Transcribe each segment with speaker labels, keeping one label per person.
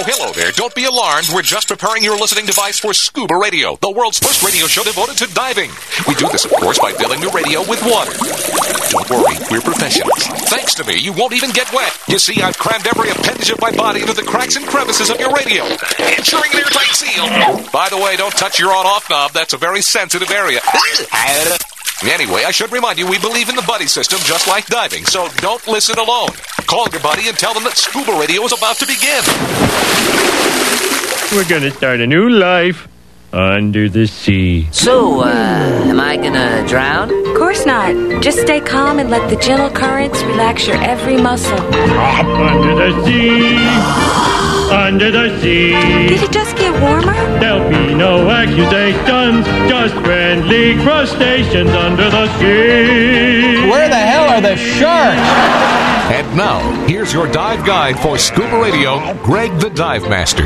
Speaker 1: Hello there. Don't be alarmed. We're just preparing your listening device for Scuba Radio, the world's first radio show devoted to diving. We do this, of course, by filling the radio with water. Don't worry, we're professionals. Thanks to me, you won't even get wet. You see, I've crammed every appendage of my body into the cracks and crevices of your radio, ensuring an airtight seal. By the way, don't touch your on-off knob. That's a very sensitive area. Anyway, I should remind you, we believe in the buddy system just like diving, so don't listen alone. Call your buddy and tell them that Scuba Radio is about to begin.
Speaker 2: We're going to start a new life under the sea.
Speaker 3: So, am I gonna drown?
Speaker 4: Of course not. Just stay calm and let the gentle currents relax your every muscle.
Speaker 2: Under the sea, under the sea.
Speaker 4: Did it just get warmer?
Speaker 2: There'll be no accusations, just friendly crustaceans under the sea.
Speaker 5: Where the hell are the sharks?
Speaker 1: And now, here's your dive guide for Scuba Radio, Greg the Dive Master.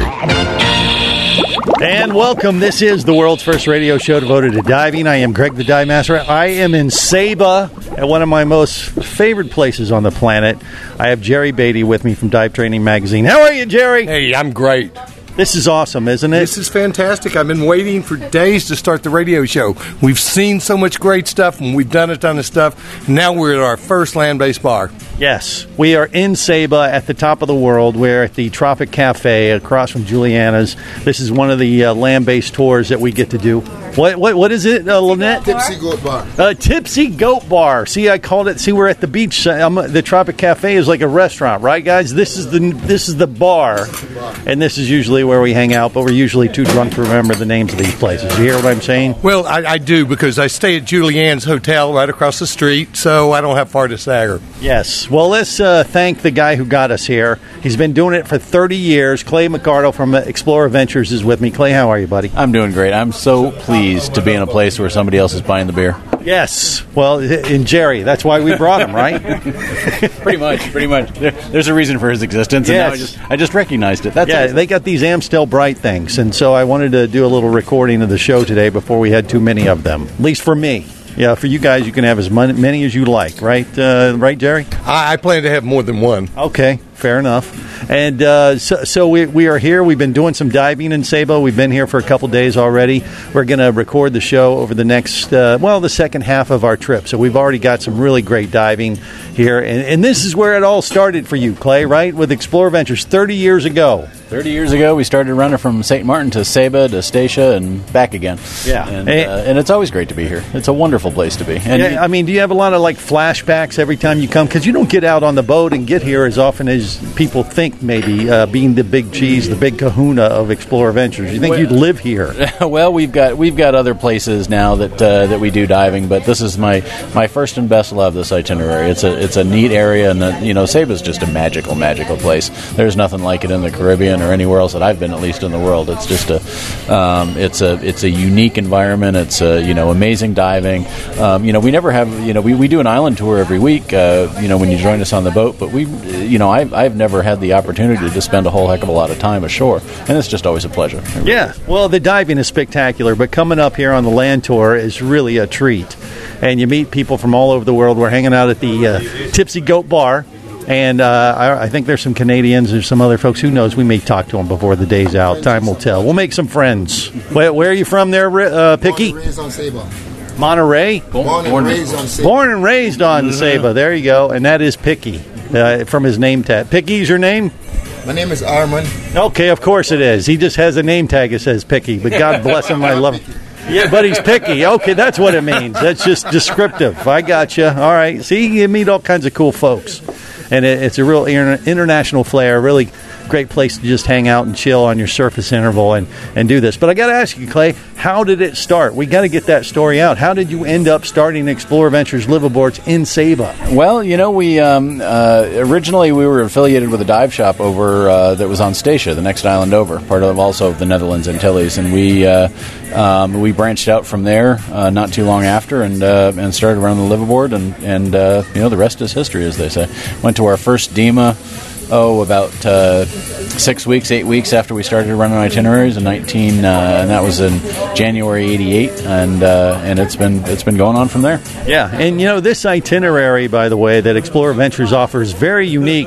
Speaker 6: And welcome. This is the world's first radio show devoted to diving. I am Greg the Dive Master. I am in Saba, at one of my most favorite places on the planet. I have Jerry Beatty with me from Dive Training Magazine. How are you, Jerry?
Speaker 7: Hey, I'm great.
Speaker 6: This is awesome, isn't it?
Speaker 7: This is fantastic. I've been waiting for days to start the radio show. We've seen so much great stuff, and we've done a ton of stuff. Now we're at our first land-based bar.
Speaker 6: Yes, we are in Saba at the top of the world. We're at the Tropic Cafe across from Juliana's. This is one of the land-based tours that we get to do. What is it, Lynette?
Speaker 8: Tipsy Goat Bar.
Speaker 6: Tipsy Goat Bar. See, I called it. See, we're at the beach. The Tropic Cafe is like a restaurant, right, guys? This is the bar, and this is usually where we hang out. But we're usually too drunk to remember the names of these places. You hear what I'm saying?
Speaker 7: Well, I do, because I stay at Julianne's Hotel right across the street, so I don't have far to stagger.
Speaker 6: Yes. Well, let's thank the guy who got us here. He's been doing it for 30 years. Clay McCardle from Explorer Ventures is with me. Clay, how are you, buddy?
Speaker 5: I'm doing great. I'm so pleased to be in a place where somebody else is buying the beer.
Speaker 6: Yes. Well, and Jerry, that's why we brought him, right?
Speaker 5: Pretty much. There's a reason for his existence, and
Speaker 6: yes.
Speaker 5: now I just recognized it. That's it.
Speaker 6: They got these Amstel Bright things, and so I wanted to do a little recording of the show today before we had too many of them, at least for me. Yeah, for you guys, you can have as many as you like, right? Right, Jerry?
Speaker 7: I plan to have more than one.
Speaker 6: Okay, fair enough. And so we are here. We've been doing some diving in Saba. We've been here for a couple days already. We're going to record the show over the next, the second half of our trip. So we've already got some really great diving here. And this is where it all started for you, Clay, right? With Explorer Ventures 30 years ago.
Speaker 5: 30 years ago, we started running from St. Martin to Saba to Statia and back again.
Speaker 6: Yeah.
Speaker 5: And it's always great to be here. It's a wonderful place to be. And
Speaker 6: do you have a lot of flashbacks every time you come? Because you don't get out on the boat and get here as often as people think, maybe, being the big cheese, the big kahuna of Explorer Ventures. You think you'd live here?
Speaker 5: Well, we've got other places now that we do diving, but this is my first and best love, this itinerary. It's a neat area, and Saba's just a magical place. There's nothing like it in the Caribbean or anywhere else that I've been, at least in the world. It's just it's a unique environment. It's amazing diving. We never have we do an island tour every week. When you join us on the boat, but I've never had the opportunity to spend a whole heck of a lot of time ashore, and it's just always a pleasure.
Speaker 6: Yeah, well, the diving is spectacular, but coming up here on the land tour is really a treat, and you meet people from all over the world. We're hanging out at the Tipsy Goat Bar. And I think there's some Canadians. There's some other folks. Who knows? We may talk to them before the day's out. Time will tell. We'll make some friends. Where are you from there, Picky?
Speaker 8: Born and raised on Saba.
Speaker 6: Monterey?
Speaker 8: Born and raised on Saba.
Speaker 6: Born and raised on Saba. There you go. And that is Picky from his name tag. Picky's your name?
Speaker 8: My name is Armand.
Speaker 6: Okay, of course it is. He just has a name tag that says Picky. But God bless him. I love him. Yeah, but he's picky. Okay, that's what it means. That's just descriptive. I got you. All right. See, you meet all kinds of cool folks. And it's a real international flair, really great place to just hang out and chill on your surface interval and do this. But I got to ask you, Clay, how did it start? We got to get that story out. How did you end up starting Explorer Ventures liveaboards in Saba?
Speaker 5: Well, we originally we were affiliated with a dive shop over that was on Statia, the next island over, part of also the Netherlands Antilles, and we branched out from there not too long after and started running the liveaboard, and the rest is history, as they say. Went to our first DEMA about 8 weeks after we started running itineraries in and that was in January '88, and it's been going on from there.
Speaker 6: Yeah, and this itinerary, by the way, that Explorer Ventures offers, very unique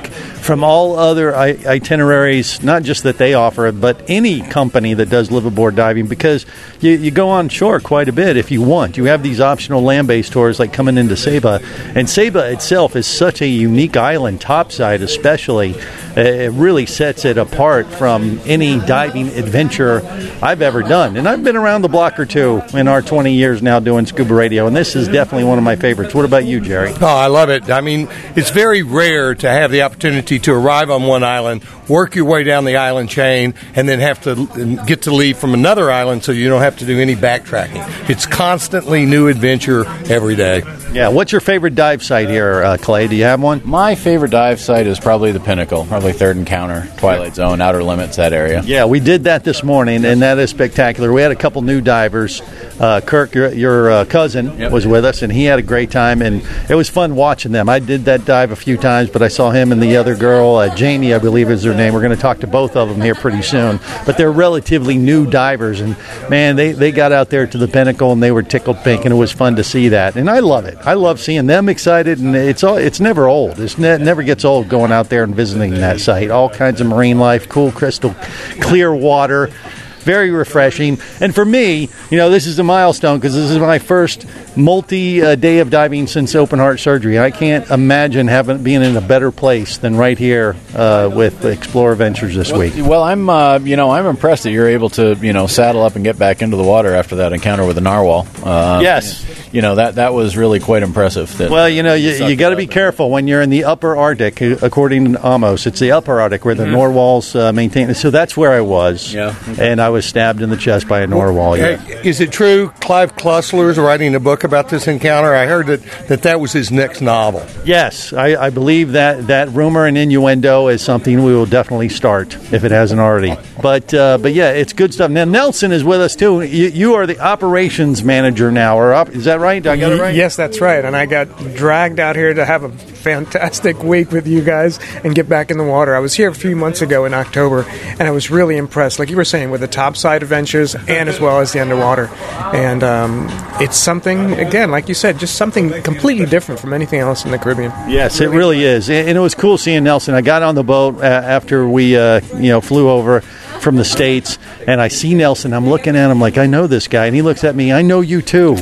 Speaker 6: from all other itineraries, not just that they offer, but any company that does liveaboard diving, because you go on shore quite a bit if you want. You have these optional land-based tours like coming into Saba, and Saba itself is such a unique island, topside especially. It really sets it apart from any diving adventure I've ever done. And I've been around the block or two in our 20 years now doing scuba radio, and this is definitely one of my favorites. What about you, Jerry?
Speaker 7: Oh, I love it. I mean, it's very rare to have the opportunity to arrive on one island, work your way down the island chain, and then have to get to leave from another island so you don't have to do any backtracking. It's constantly new adventure every day.
Speaker 6: Yeah, what's your favorite dive site here, Clay? Do you have one?
Speaker 5: My favorite dive site is probably the Pinnacle, probably Third Encounter, Twilight Zone, Outer Limits, that area.
Speaker 6: Yeah, we did that this morning, and that is spectacular. We had a couple new divers. Kirk, your cousin, was with us, and he had a great time, and it was fun watching them. I did that dive a few times, but I saw him and the other girl, Jamie, I believe is her name. We're going to talk to both of them here pretty soon. But they're relatively new divers, and, man, they got out there to the Pinnacle, and they were tickled pink, and it was fun to see that. And I love it. I love seeing them excited, and it's never old. It never gets old going out there and visiting that site. All kinds of marine life, cool, crystal clear water. Very refreshing. And for me, this is a milestone because this is my first multi-day of diving since open heart surgery. I can't imagine being in a better place than right here with Explorer Ventures this week.
Speaker 5: Well, I'm impressed that you're able to, saddle up and get back into the water after that encounter with the narwhal.
Speaker 6: Yes.
Speaker 5: That was really quite impressive.
Speaker 6: Well, you got to be careful when you're in the upper Arctic, according to Amos. It's the upper Arctic where the narwhals maintain. So that's where I was. Yeah. And I was stabbed in the chest by a narwhal.
Speaker 7: Yeah. Is it true Clive Klussler is writing a book about this encounter? I heard that was his next novel.
Speaker 6: Yes, I believe that rumor and innuendo is something we will definitely start if it hasn't already. But yeah, it's good stuff. Now Nelson is with us too. You are the operations manager now, is that right? Did I get it right?
Speaker 9: Yes, that's right. And I got dragged out here to have a fantastic week with you guys and get back in the water. I was here a few months ago in October, and I was really impressed, like you were saying, with the topside adventures and as well as the underwater. And it's something, again, like you said, just something completely different from anything else in the Caribbean.
Speaker 6: Yes, it really is. And it was cool seeing Nelson. I got on the boat after we flew over from the States, and I see Nelson. I'm looking at him like, I know this guy, and he looks at me. I know you too.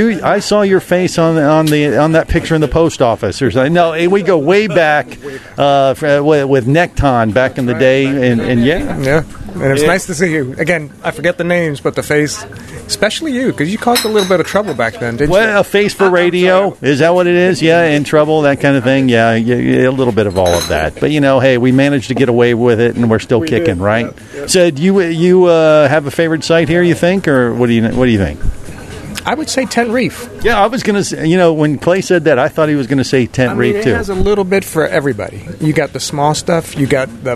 Speaker 6: I saw your face on that picture in the post office. No, we go way back with Necton back in the day, and yeah.
Speaker 9: And it was nice to see you again. I forget the names, but the face, especially you, because you caused a little bit of trouble back then, didn't you?
Speaker 6: Well, a face for radio, is that what it is? Yeah, in trouble, that kind of thing. Yeah, a little bit of all of that. But hey, we managed to get away with it, and we're still kicking, right? Yeah. So, do you have a favorite site here? You think, or what do you think?
Speaker 9: I would say Tent Reef.
Speaker 6: Yeah, I was going to say, when Clay said that, I thought he was going to say Tent Reef, too.
Speaker 9: It has a little bit for everybody. You got the small stuff, you got the,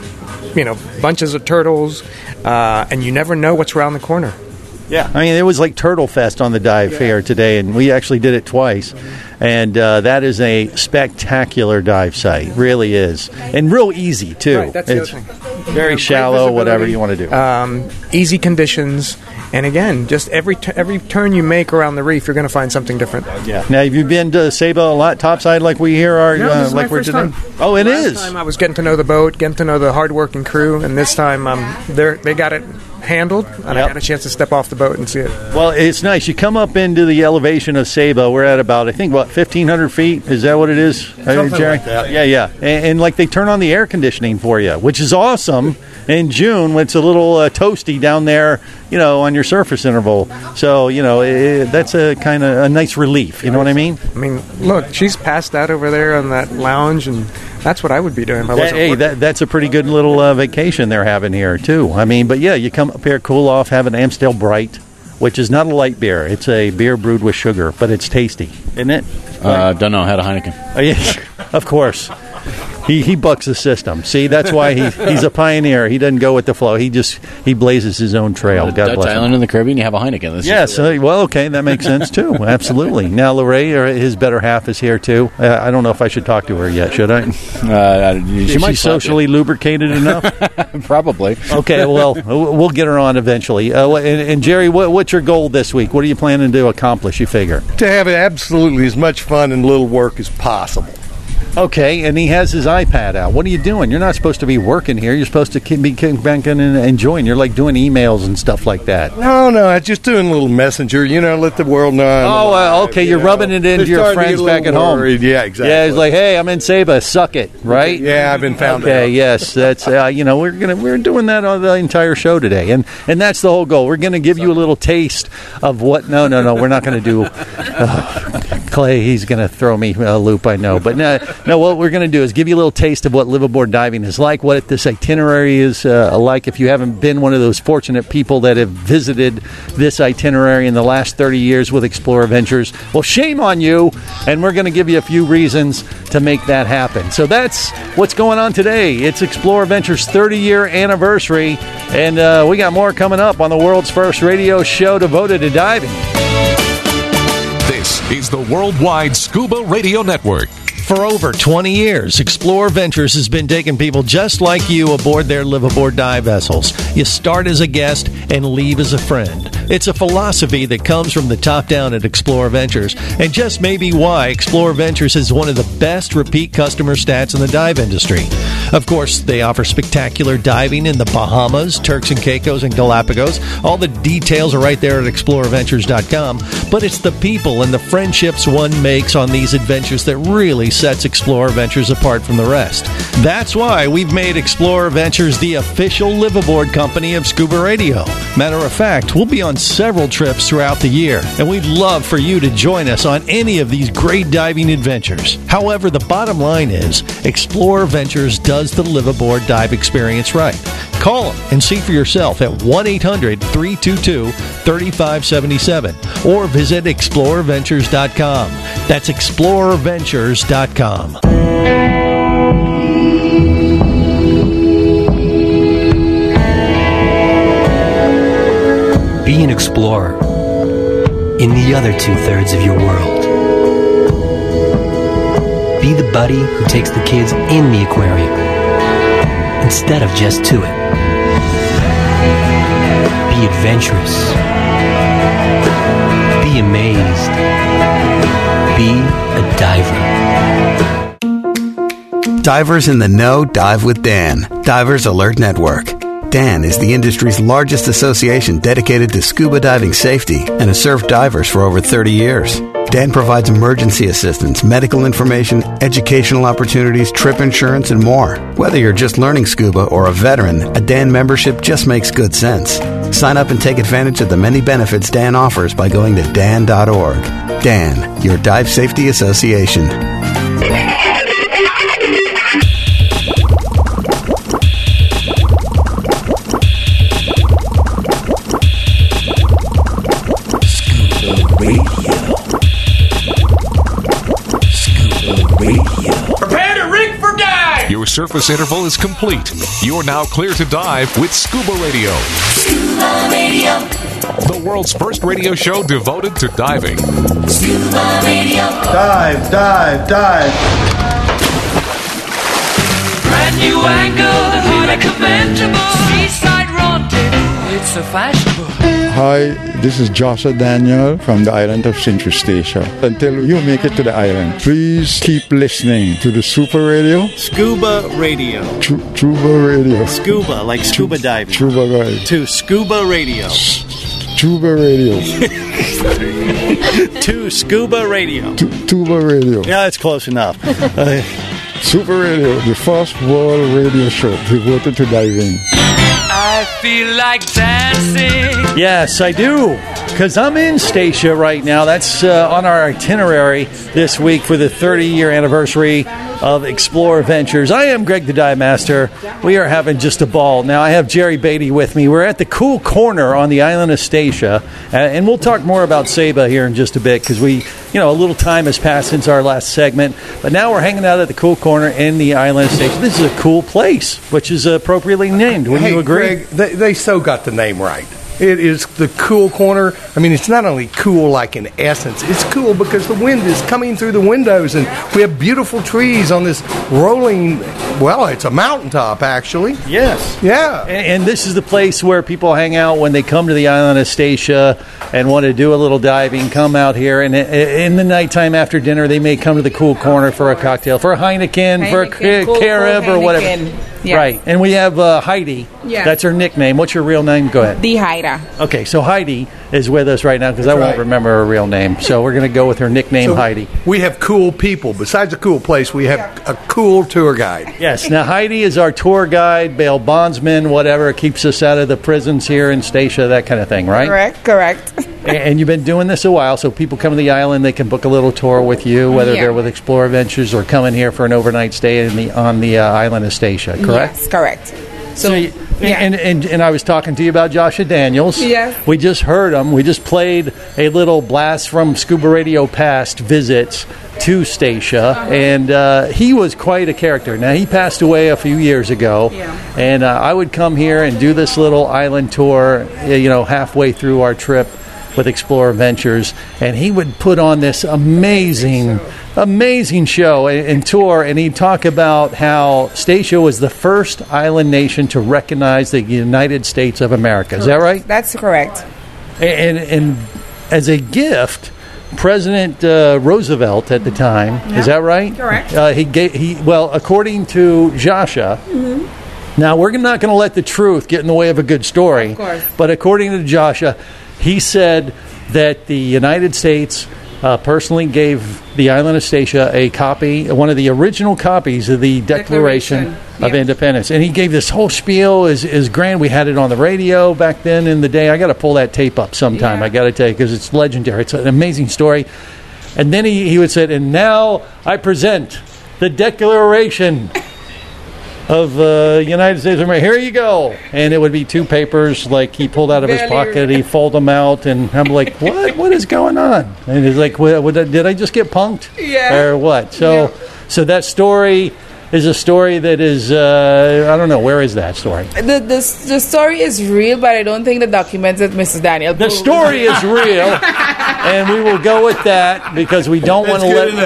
Speaker 9: bunches of turtles, and you never know what's around the corner.
Speaker 6: Yeah. I mean, it was like Turtle Fest on the dive fair today, and we actually did it twice. And that is a spectacular dive site, really is. And real easy, too.
Speaker 9: Right, that's the other thing.
Speaker 6: Very shallow, whatever you want to do.
Speaker 9: Easy conditions. And again, just every turn you make around the reef, you're going to find something different.
Speaker 6: Yeah. Now, have you been to Saba a lot topside like we here are?
Speaker 9: No, this is like my first time.
Speaker 6: Oh, it
Speaker 9: Last
Speaker 6: is.
Speaker 9: Last time I was getting to know the boat, getting to know the hard-working crew, and this time they got it handled, and I got a chance to step off the boat and see it.
Speaker 6: Well, it's nice. You come up into the elevation of Saba. We're at about, I think, 1,500 feet? Is that what it is,
Speaker 7: Something
Speaker 6: Jerry?
Speaker 7: like that.
Speaker 6: Yeah. And like they turn on the air conditioning for you, which is awesome in June when it's a little toasty down there, on your surface interval. So, that's a kind of a nice relief. You know what I mean?
Speaker 9: I mean, look, she's passed out over there on that lounge, and that's what I would be doing.
Speaker 6: That's a pretty good little vacation they're having here, too. I mean, but yeah, you come up here, cool off, have an Amstel Bright, which is not a light beer. It's a beer brewed with sugar, but it's tasty, isn't it?
Speaker 5: Don't know. Had a Heineken.
Speaker 6: Oh, yeah, of course. He bucks the system. See, that's why he's a pioneer. He doesn't go with the flow. He blazes his own trail. God
Speaker 5: Dutch
Speaker 6: bless him.
Speaker 5: island in the Caribbean, you have a Heineken.
Speaker 6: Yes. Well, okay, that makes sense too. Absolutely. Now, Lorraine, his better half, is here too. I don't know if I should talk to her yet. Should I? Is she socially lubricated enough?
Speaker 5: Probably.
Speaker 6: Okay. Well, we'll get her on eventually. And Jerry, what's your goal this week? What are you planning to accomplish? You figure
Speaker 7: to have absolutely as much fun and little work as possible.
Speaker 6: Okay, and he has his iPad out. What are you doing? You're not supposed to be working here. You're supposed to be banking and enjoying. You're like doing emails and stuff like that.
Speaker 7: No, I'm just doing a little messenger, let the world know.
Speaker 6: Okay, you're rubbing it into your friends back at home.
Speaker 7: Yeah, exactly.
Speaker 6: Yeah, it's like, hey, I'm in Saba, suck it, right?
Speaker 7: Yeah, I've been found out.
Speaker 6: Okay, yes, that's, we're doing that on the entire show today, and that's the whole goal. We're going to give you a little taste of what, no, we're not going to do, Clay, he's going to throw me a loop, I know, but no, what we're going to do is give you a little taste of what liveaboard diving is like, what this itinerary is like. If you haven't been one of those fortunate people that have visited this itinerary in the last 30 years with Explorer Ventures, well, shame on you, and we're going to give you a few reasons to make that happen. So that's what's going on today. It's Explorer Ventures' 30-year anniversary, and we got more coming up on the world's first radio show devoted to diving.
Speaker 1: This is the Worldwide Scuba Radio Network.
Speaker 10: For over 20 years, Explorer Ventures has been taking people just like you aboard their liveaboard dive vessels. You start as a guest and leave as a friend. It's a philosophy that comes from the top down at Explorer Ventures, and just may be why Explorer Ventures is one of the best repeat customer stats in the dive industry. Of course, they offer spectacular diving in the Bahamas, Turks and Caicos, and Galapagos. All the details are right there at explorerventures.com, but it's the people and the friendships one makes on these adventures that really sets Explorer Ventures apart from the rest. That's why we've made Explorer Ventures the official liveaboard company of Scuba Radio. Matter of fact, we'll be on several trips throughout the year, and we'd love for you to join us on any of these great diving adventures. However, the bottom line is, Explorer Ventures does the liveaboard dive experience right. Call them and see for yourself at 1-800-322-3577 or visit explorerventures.com. That's explorerventures.com.
Speaker 11: Be an explorer in the other 2/3 of your world. Be the buddy who takes the kids in the aquarium instead of just to it. Be adventurous. Be amazed. Be a diver.
Speaker 12: Divers in the know dive with Dan. Divers Alert Network. Dan is the industry's largest association dedicated to scuba diving safety and has served divers for over 30 years. Dan provides emergency assistance, medical information, educational opportunities, trip insurance, and more. Whether you're just learning scuba or a veteran, a Dan membership just makes good sense. Sign up and take advantage of the many benefits Dan offers by going to dan.org. Dan, your dive safety association.
Speaker 1: Your surface interval is complete. You're now clear to dive with Scuba Radio.
Speaker 13: Scuba Radio.
Speaker 1: The world's first radio show devoted to diving.
Speaker 13: Scuba Radio.
Speaker 6: Dive, dive, dive.
Speaker 13: Brand new angle, highly commendable. Seaside rendezvous. It's so fashionable.
Speaker 14: Hi, this is Joshua Daniel from the island of St. Eustatia. Until you make it to the island, please keep listening to the Super Radio.
Speaker 15: Scuba Radio.
Speaker 14: Scuba Radio.
Speaker 15: Scuba, like scuba diving.
Speaker 14: Scuba Radio.
Speaker 15: To Scuba Radio.
Speaker 14: Scuba Radio.
Speaker 15: To Scuba Radio.
Speaker 14: Tuba Radio.
Speaker 6: Yeah, it's close enough.
Speaker 14: Super Radio, the first world radio show devoted to diving.
Speaker 13: I feel like dancing.
Speaker 6: Yes, I do, because I'm in Statia right now. That's on our itinerary this week for the 30-year anniversary of Explorer Ventures. I am Greg the Dive Master. We are having just a ball. Now, I have Jerry Beatty with me. We're at the Cool Corner on the island of Statia, and we'll talk more about Saba here in just a bit, because a little time has passed since our last segment, but now we're hanging out at the Cool Corner in the island of Statia. This is a cool place, which is appropriately named. Wouldn't you agree?
Speaker 7: Greg, they so got the name right. It is the cool corner. I mean, it's not only cool like in essence, it's cool because the wind is coming through the windows, and we have beautiful trees on this rolling, well, it's a mountaintop, actually.
Speaker 6: Yes.
Speaker 7: Yeah.
Speaker 6: And this is the place where people hang out when they come to the island of Statia and want to do a little diving, come out here, and in the nighttime after dinner, they may come to the cool corner for a cocktail, for a Heineken, for a Carib, or whatever.
Speaker 16: Yes.
Speaker 6: Right. And we have Heidi.
Speaker 16: Yes.
Speaker 6: That's her nickname. What's your real name? Go ahead.
Speaker 16: The Haida.
Speaker 6: Okay, so Heidi is with us right now because I won't remember her real name. So we're going to go with her nickname, Heidi.
Speaker 7: We have cool people. Besides a cool place, we have a cool tour guide.
Speaker 6: Yes. Now, Heidi is our tour guide, bail bondsman, whatever, keeps us out of the prisons here in Statia, that kind of thing, right?
Speaker 16: Correct.
Speaker 6: And you've been doing this a while, so people come to the island, they can book a little tour with you, whether they're with Explorer Ventures or coming here for an overnight stay on the island of Statia, correct?
Speaker 16: Yes, correct. So
Speaker 6: and I was talking to you about Joshua Daniels.
Speaker 16: Yes.
Speaker 6: We just heard him. We just played a little blast from Scuba Radio Past visits to Statia, and he was quite a character. Now, he passed away a few years ago, and I would come here and do this little island tour, halfway through our trip with Explorer Ventures, and he would put on this amazing show and tour, and he'd talk about how Statia was the first island nation to recognize the United States of America. Is that right?
Speaker 16: That's correct.
Speaker 6: And as a gift, President Roosevelt at the time, is that right?
Speaker 16: Correct.
Speaker 6: According to Joshua, now we're not going to let the truth get in the way of a good story,
Speaker 16: of course.
Speaker 6: But according to Joshua, he said that the United States personally gave the island of Statia a copy, one of the original copies of the Declaration of Independence. And he gave this whole spiel, is grand. We had it on the radio back then in the day. I got to pull that tape up sometime, I got to tell you, because it's legendary. It's an amazing story. And then he would say, and now I present the Declaration of United States of America. Here you go. And it would be two papers, like he pulled out of his pocket, he fold them out, and I'm like, what is going on? And he's like, did I just get punked?
Speaker 16: Yeah.
Speaker 6: Or what? So that story is a story that is, I don't know, where is that story?
Speaker 16: The story is real, but I don't think the documents that Mrs. Daniel
Speaker 6: The story is real, and we will go with that because we don't want to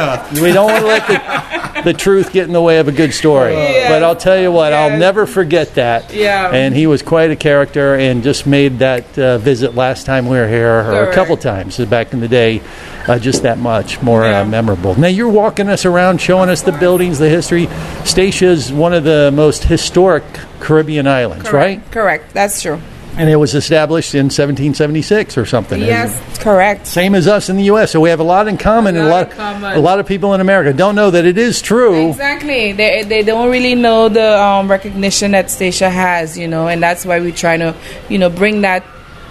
Speaker 6: let the truth get in the way of a good story. But I'll tell you what, I'll never forget that.
Speaker 16: Yeah.
Speaker 6: And he was quite a character, and just made that visit last time we were here, or a couple times back in the day, just that much more memorable. Now, you're walking us around, showing us the buildings, the history. Statia is one of the most historic Caribbean islands, right?
Speaker 16: Correct. That's true.
Speaker 6: And it was established in 1776 or something.
Speaker 16: Yes, correct.
Speaker 6: Same as us in the U.S., so we have a lot in common, and a lot of people in America don't know that it is true.
Speaker 16: Exactly. They don't really know the recognition that Statia has, and that's why we try to, bring that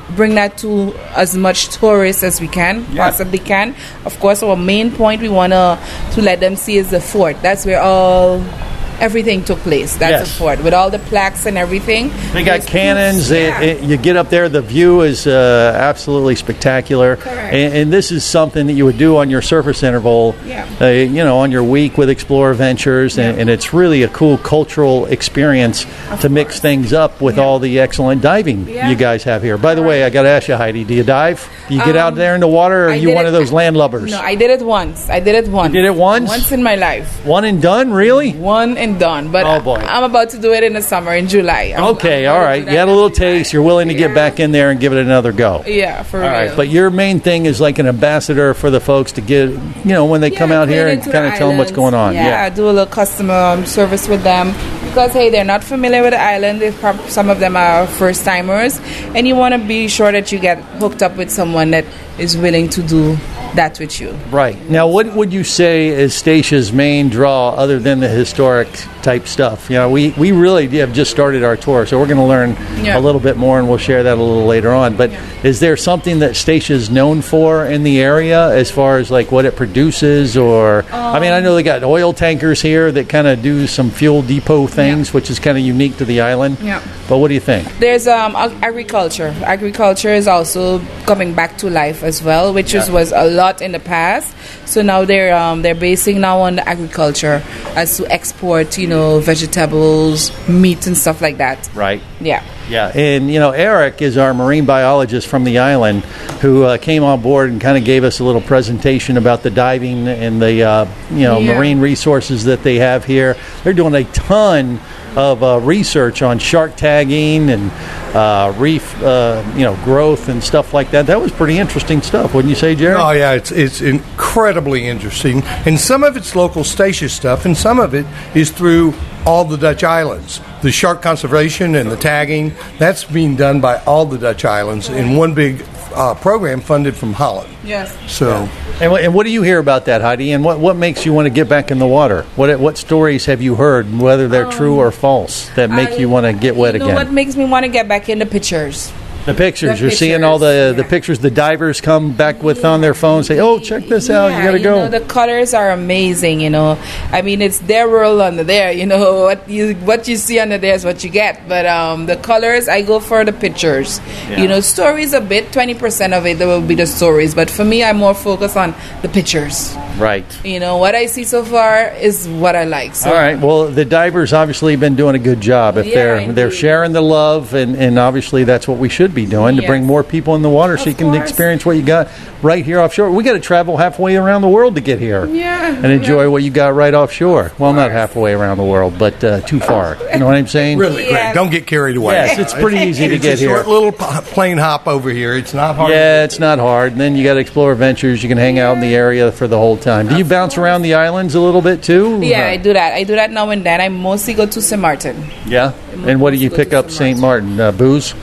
Speaker 16: to as much tourists as we can, possibly can. Of course, our main point we want to let them see is the fort. That's where everything took place. That's the fort with all the plaques and everything.
Speaker 6: They got cannons. You get up there, the view is absolutely spectacular.
Speaker 16: Correct.
Speaker 6: And this is something that you would do on your surface interval, on your week with Explorer Ventures, and it's really a cool cultural experience to mix things up with all the excellent diving you guys have here. By the way, I got to ask you, Heidi, do you dive? Do you get out there in the water, or are you one of those landlubbers?
Speaker 16: No, I did it once.
Speaker 6: You did it once?
Speaker 16: Once in my life.
Speaker 6: One and done, really?
Speaker 16: One and done. But I'm about to do it in the summer, in July. I'm
Speaker 6: all right. You had a little taste. You're willing to get back in there and give it another go.
Speaker 16: Yeah, for real.
Speaker 6: All right. But your main thing is like an ambassador for the folks to get, when they come out here and kind of tell them what's going on.
Speaker 16: Yeah, do a little customer service with them. Because, hey, they're not familiar with the island. Some of them are first-timers. And you want to be sure that you get hooked up with someone that is willing to do that with you.
Speaker 6: Right. Now, what would you say is Statia's main draw other than the historic type stuff? We really have just started our tour, so we're going to learn a little bit more, and we'll share that a little later on. But is there something that Statia is known for in the area as far as like what it produces? Or I know they got oil tankers here that kind of do some fuel depot things, which is kind of unique to the island.
Speaker 16: Yeah.
Speaker 6: But what do you think?
Speaker 16: There's agriculture. Agriculture is also coming back to life as well, which was a lot in the past. So now they're basing now on the agriculture as to export, vegetables, meat, and stuff like that.
Speaker 6: Right.
Speaker 16: Yeah.
Speaker 6: Yeah, and Eric is our marine biologist from the island who came on board and kind of gave us a little presentation about the diving and the marine resources that they have here. They're doing a ton of research on shark tagging and reef growth and stuff like that. That was pretty interesting stuff, wouldn't you say, Jerry?
Speaker 7: Oh yeah, it's incredibly interesting, and some of it's local Statia stuff, and some of it is through all the Dutch islands. The shark conservation and the tagging, that's being done by all the Dutch islands in one big program funded from Holland.
Speaker 16: Yes.
Speaker 7: So,
Speaker 6: and what do you hear about that, Heidi? And what makes you want to get back in the water? What stories have you heard, whether they're true or false, that make you want to get wet again?
Speaker 16: What makes me want to get back in the pictures?
Speaker 6: The pictures. You're seeing all the pictures the divers come back with on their phone, say, oh, check this out, you got to go.
Speaker 16: The colors are amazing, I mean, it's their world under there, what you see under there is what you get. But the colors, I go for the pictures.
Speaker 6: Yeah.
Speaker 16: Stories a bit, 20% of it will be the stories. But for me, I'm more focused on the pictures.
Speaker 6: Right.
Speaker 16: What I see so far is what I like. So.
Speaker 6: All right. Well, the divers obviously been doing a good job. If they're sharing the love, and obviously that's what we should be doing to bring more people in the water so you can experience what you got right here offshore. We got to travel halfway around the world to get here and enjoy what you got right offshore. Well, not halfway around the world, but too far. You know what I'm saying?
Speaker 7: Really, Greg, don't get carried away.
Speaker 6: Yes, it's pretty easy to get here.
Speaker 7: It's a short little plane hop over here. It's not hard.
Speaker 6: Yeah, it's not hard. And then you got to explore Ventures. You can hang out in the area for the whole time. Do you bounce around the islands a little bit too?
Speaker 16: Yeah, I do that. I do that now and then. I mostly go to St. Martin.
Speaker 6: Yeah? And what do you pick up St. Martin? Booze?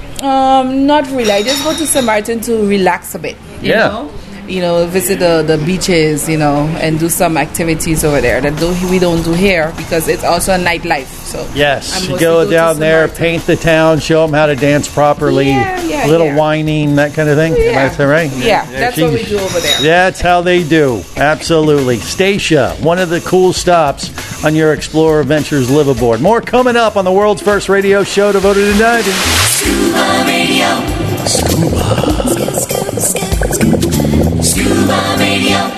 Speaker 16: Not really. I just go to St. Martin to relax a bit. You know, visit the beaches, and do some activities over there that we don't do here because it's also a nightlife. So
Speaker 6: yes, you go down there, paint the town, show them how to dance properly, whining, that kind of thing.
Speaker 16: Yeah.
Speaker 6: Is that right?
Speaker 16: Yeah, that's what we do over there.
Speaker 6: That's how they do. Absolutely. Statia, one of the cool stops on your Explorer Ventures live aboard. More coming up on the world's first radio show devoted to diving.
Speaker 13: Scuba Radio. Scuba Radio.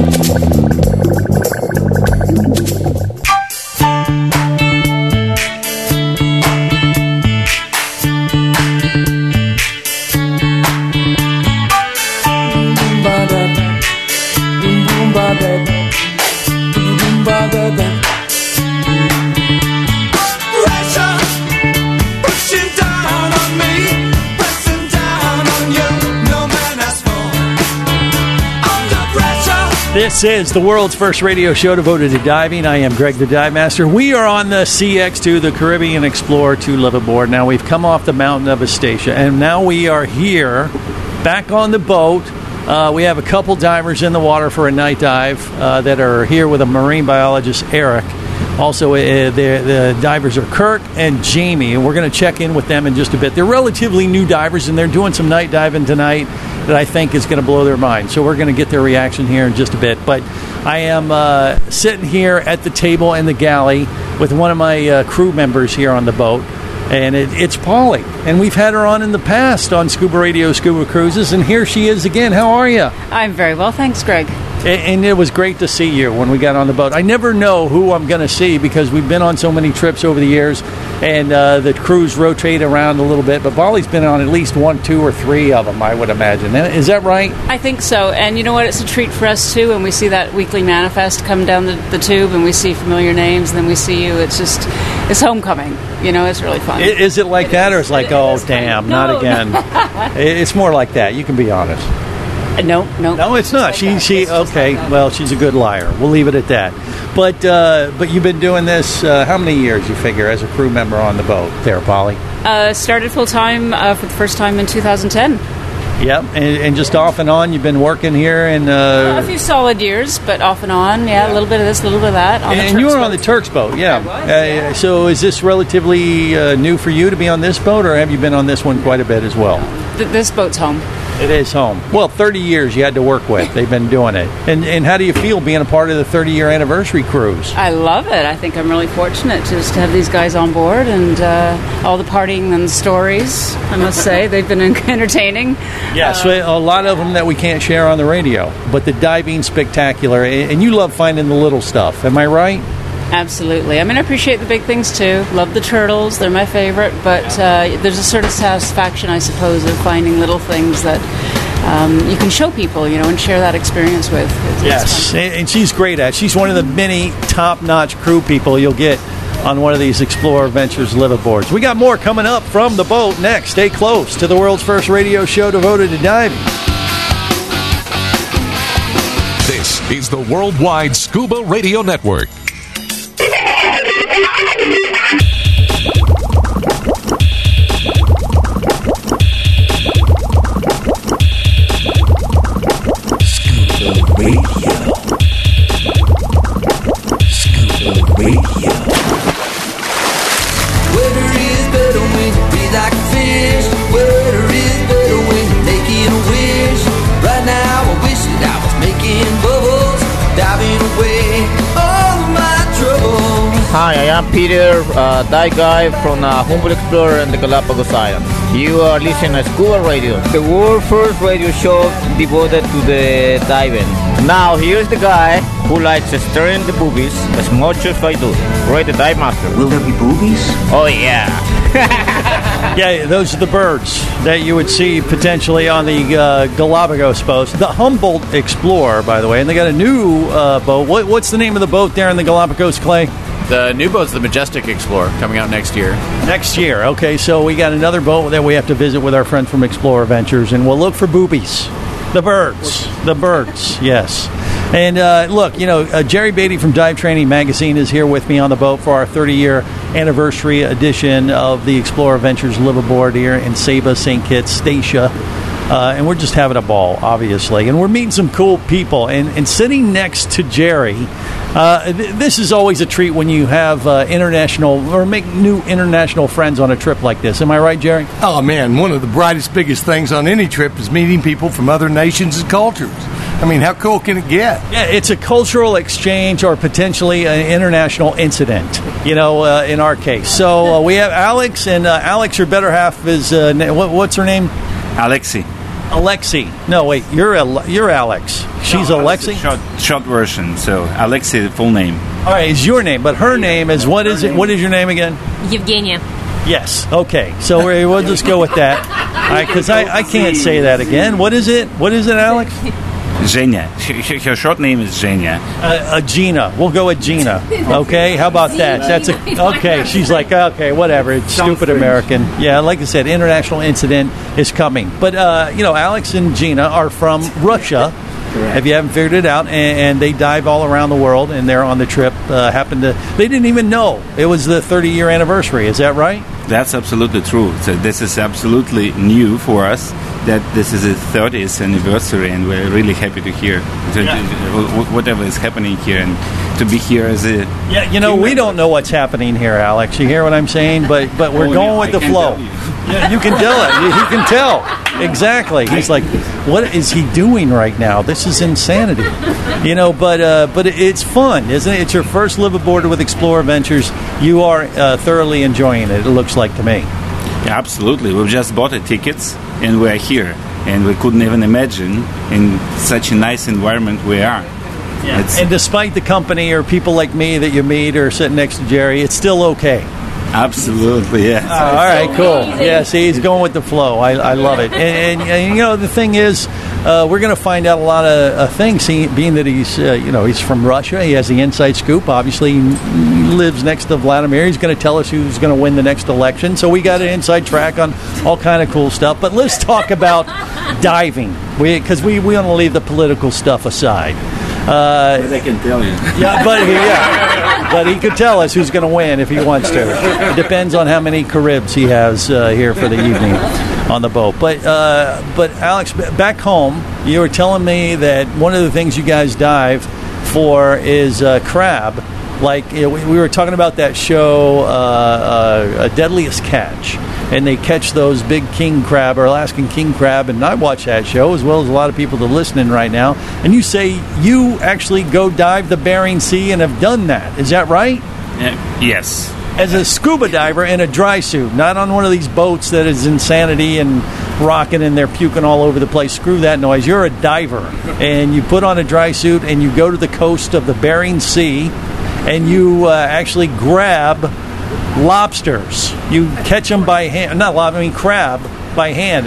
Speaker 6: This is the world's first radio show devoted to diving. I am Greg the Dive Master. We are on the CX2, the Caribbean Explorer 2 live aboard. Now we've come off the mountain of Statia, and now we are here, back on the boat. We have a couple divers in the water for a night dive that are here with a marine biologist, Eric. Also, the divers are Kirk and Jamie, and we're going to check in with them in just a bit. They're relatively new divers, and they're doing some night diving tonight that I think is going to blow their mind. So we're going to get their reaction here in just a bit. But I am sitting here at the table in the galley with one of my crew members here on the boat, and it's Polly. And we've had her on in the past on Scuba Radio, Scuba Cruises, and here she is again. How are you?
Speaker 17: I'm very well, thanks, Greg.
Speaker 6: And it was great to see you when we got on the boat. I never know who I'm going to see because we've been on so many trips over the years, and the crews rotate around a little bit. But Polly's been on at least 1, 2, or 3 of them, I would imagine. Is that right?
Speaker 17: I think so. And you know what? It's a treat for us, too, when we see that weekly manifest come down the tube and we see familiar names, and then we see you. It's homecoming. It's really fun.
Speaker 6: Is it like that, or it's like, oh, damn, not again? It's more like that. You can be honest.
Speaker 17: No,
Speaker 6: it's not. She okay. Well, she's a good liar. We'll leave it at that. But you've been doing this how many years? You figure as a crew member on the boat, there, Polly?
Speaker 17: Started full time for the first time in 2010.
Speaker 6: Yep, and just off and on, you've been working here and
Speaker 17: a few solid years, but off and on, a little bit of this, a little bit of that.
Speaker 6: And you were on the Turks boat, yeah. So is this relatively new for you to be on this boat, or have you been on this one quite a bit as well?
Speaker 17: This boat's home.
Speaker 6: It is home. Well, 30 years you had to work with. They've been doing it. And how do you feel being a part of the 30-year anniversary cruise?
Speaker 17: I love it. I think I'm really fortunate just to have these guys on board, and all the partying and the stories, I must say. They've been entertaining.
Speaker 6: Yes, a lot of them that we can't share on the radio. But the diving spectacular. And you love finding the little stuff. Am I right?
Speaker 17: Absolutely. I mean, I appreciate the big things too. Love the turtles; they're my favorite. But there's a sort of satisfaction, I suppose, of finding little things that you can show people, and share that experience with.
Speaker 10: Yes, and she's great at it. She's one of the many top-notch crew people you'll get on one of these Explorer Ventures liveaboards. We got more coming up from the boat next. Stay close to the world's first radio show devoted to diving.
Speaker 1: This is the Worldwide Scuba Radio Network.
Speaker 13: Scuba Radio. Scuba Radio. Weather is better when you breathe like a fish. Weather is better when you're making a wish. Right now I wish that I was making bubbles, diving away all of my troubles.
Speaker 18: Hi, I am Peter, dive guy from Humboldt Explorer and the Galapagos Islands. You are listening to Scuba Radio, the world's first radio show devoted to the diving. Now, here's the guy who likes stirring the boobies as much as I do. Roy the Dive Master. Will there be boobies? Oh, yeah.
Speaker 10: Yeah, those are the birds that you would see potentially on the Galapagos boats. The Humboldt Explorer, by the way, and they got a new boat. What's the name of the boat there in the Galapagos, Clay?
Speaker 5: The new boat's the Majestic Explorer, coming out next year.
Speaker 10: Next year, okay. So we got another boat that we have to visit with our friend from Explorer Ventures, and we'll look for boobies. The birds, yes. And look, Jerry Beatty from Dive Training Magazine is here with me on the boat for our 30-year anniversary edition of the Explorer Ventures liveaboard here in Saba, St. Kitts, Statia. And we're just having a ball, obviously. And we're meeting some cool people. And sitting next to Jerry, this is always a treat when you have international or make new international friends on a trip like this. Am I right, Jerry?
Speaker 7: Oh, man, one of the brightest, biggest things on any trip is meeting people from other nations and cultures. I mean, how cool can it get?
Speaker 10: Yeah, it's a cultural exchange or potentially an international incident, in our case. So we have Alex, and Alex, your better half is, what's her name? Alexi. No, wait, you're Alex. She's Alexi?
Speaker 19: Short version, so Alexi, the full name.
Speaker 10: All right, is your name, but her name is, what is it? What is your name again?
Speaker 20: Yevgenia.
Speaker 10: Yes, okay. So we'll just go with that. Because I can't say that again. What is it? What is it, Alex?
Speaker 19: Zhenya. Her short name is Zhenya.
Speaker 10: Gina. We'll go with Gina. Okay, how about that? That's okay. She's like, okay, whatever. It's stupid American. Yeah, like I said, international incident is coming. But Alex and Gina are from Russia. If you haven't figured it out, and they dive all around the world, and they're on the trip. They didn't even know it was the 30-year anniversary. Is that right?
Speaker 19: That's absolutely true. So this is absolutely new for us, that this is the 30th anniversary, and we're really happy to hear whatever is happening here, and to be here as a...
Speaker 10: Yeah, we don't know what's happening here, Alex. You hear what I'm saying? But we're going with the flow. Yeah, you can tell it. He can tell. Exactly. He's like, what is he doing right now? This is insanity. But it's fun, isn't it? It's your first liveaboard with Explorer Ventures. You are thoroughly enjoying it, it looks like to me.
Speaker 19: Yeah, absolutely. We've just bought the tickets, and we're here. And we couldn't even imagine in such a nice environment we are.
Speaker 10: Yeah. And despite the company or people like me that you meet or sitting next to Jerry, it's still okay.
Speaker 19: Absolutely, yes.
Speaker 10: All right, cool. Yeah, see, he's going with the flow. I love it. And the thing is, we're going to find out a lot of things, being that he's from Russia. He has the inside scoop. Obviously, he lives next to Vladimir. He's going to tell us who's going to win the next election. So we got an inside track on all kind of cool stuff. But let's talk about diving, because we want to leave the political stuff aside.
Speaker 19: They can tell you.
Speaker 10: But he could tell us who's going to win if he wants to. It depends on how many Caribs he has here for the evening on the boat. But Alex, back home, you were telling me that one of the things you guys dive for is crab. Like we were talking about that show, Deadliest Catch. And they catch those big king crab or Alaskan king crab, and I watch that show as well as a lot of people that are listening right now. And you say you actually go dive the Bering Sea and have done that. Is that right?
Speaker 19: Yes.
Speaker 10: As a scuba diver in a dry suit, not on one of these boats that is insanity and rocking and they're puking all over the place. Screw that noise. You're a diver, and you put on a dry suit and you go to the coast of the Bering Sea. and you actually grab lobsters. You catch them by hand, crab by hand.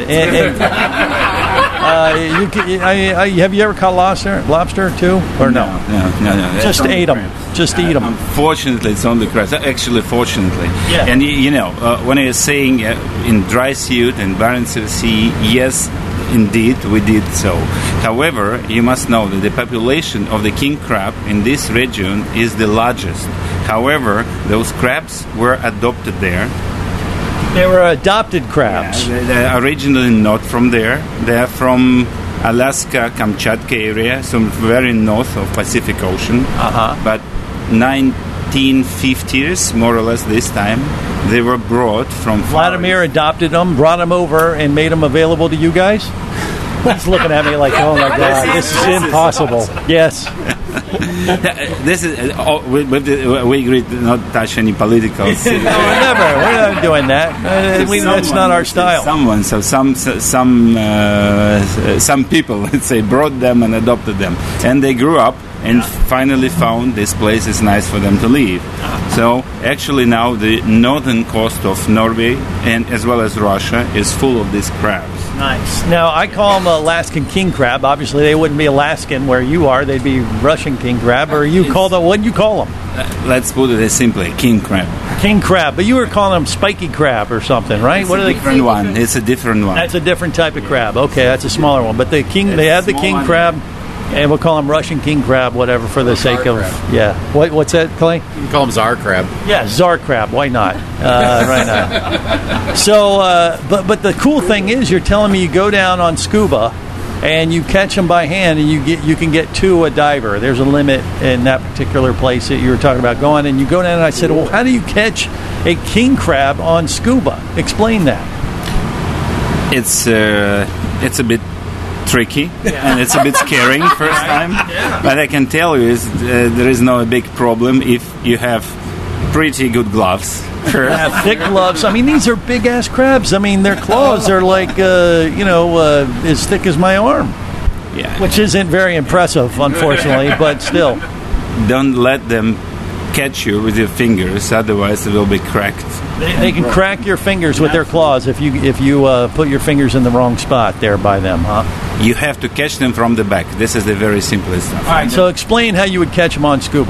Speaker 10: Have you ever caught lobster too, or no?
Speaker 19: No.
Speaker 10: Just ate them. Just eat them.
Speaker 19: Unfortunately, it's only crabs. Actually, fortunately.
Speaker 10: Yeah.
Speaker 19: And when I was saying in dry suit and Barents Sea, yes, indeed, we did so. However, you must know that the population of the king crab in this region is the largest. However, those crabs were adopted there.
Speaker 10: They were adopted crabs.
Speaker 19: Yeah, they're originally not from there. They're from Alaska, Kamchatka area, so very north of Pacific Ocean. But 1950s, more or less this time, they were brought from
Speaker 10: Vladimir adopted them, brought them over, and made them available to you guys? He's looking at me like, oh my God, this is impossible. Yes.
Speaker 19: This is we agreed to not touch any political.
Speaker 10: No, never. We're not doing that. That's not our style.
Speaker 19: Some people, let's say, brought them and adopted them, and they grew up and finally found this place is nice for them to live. So actually now the northern coast of Norway and as well as Russia is full of these crabs.
Speaker 10: Nice. Now, I call them Alaskan king crab. Obviously, they wouldn't be Alaskan where you are. They'd be Russian king crab. Or you call them, what do you call them?
Speaker 19: Let's put it as simply, king crab.
Speaker 10: King crab. But you were calling them spiky crab or something, right?
Speaker 19: It's a different one. It's a different one.
Speaker 10: That's a different type of crab. Okay, that's a smaller one. But they have the king crab. And we'll call them Russian king crab, whatever, for the sake of... Yeah. What's that, Clay?
Speaker 5: You can call them czar crab.
Speaker 10: Yeah, czar crab. Why not? Right now. So, but the cool thing is you're telling me you go down on scuba and you catch them by hand and you can get to a diver. There's a limit in that particular place that you were talking about going. And you go down and I said, well, how do you catch a king crab on scuba? Explain that.
Speaker 19: It's a bit tricky and it's a bit scary first time, but I can tell you there is no big problem if you have pretty good gloves.
Speaker 10: Yeah, thick gloves. I mean, these are big ass crabs. I mean, their claws are like as thick as my arm.
Speaker 19: Yeah,
Speaker 10: which isn't very impressive, unfortunately, but still.
Speaker 19: Don't let them catch you with your fingers, otherwise it will be cracked.
Speaker 10: They can crack your fingers with their claws if you put your fingers in the wrong spot there by them, huh?
Speaker 19: You have to catch them from the back. This is the very simplest stuff.
Speaker 10: All right, so explain how you would catch them on scuba.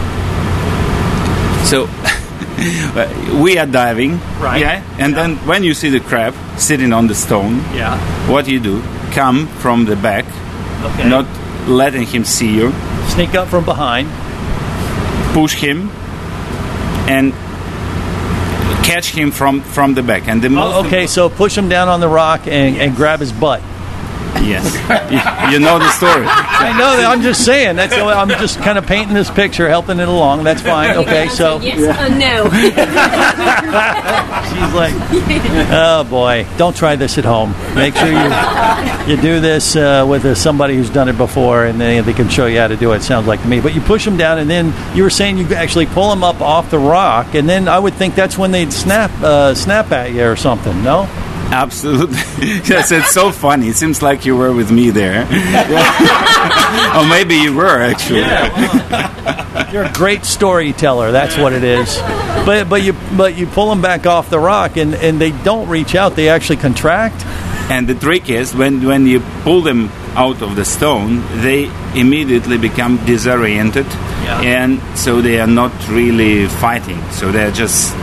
Speaker 19: So we are diving,
Speaker 10: right?
Speaker 19: Yeah, and then when you see the crab sitting on the stone, what you do? Come from the back, not letting him see you.
Speaker 10: Sneak up from behind.
Speaker 19: Push him and catch him from the back. And the
Speaker 10: so push him down on the rock and grab his butt.
Speaker 19: Yes, you know the story.
Speaker 10: I know that. I'm just saying. I'm just kind of painting this picture, helping it along. That's fine. Okay, so
Speaker 4: yes or no.
Speaker 10: She's like, oh boy, don't try this at home. Make sure you do this with somebody who's done it before, and they can show you how to do it. Sounds like to me. But you push them down, and then you were saying you actually pull them up off the rock, and then I would think that's when they'd snap at you or something. No.
Speaker 19: Absolutely. Yes, it's so funny. It seems like you were with me there. Or maybe you were, actually.
Speaker 10: Yeah, well, you're a great storyteller. That's what it is. But you pull them back off the rock, and they don't reach out. They actually contract.
Speaker 19: And the trick is, when you pull them out of the stone, they immediately become disoriented. Yeah. And so they are not really fighting. So they're just...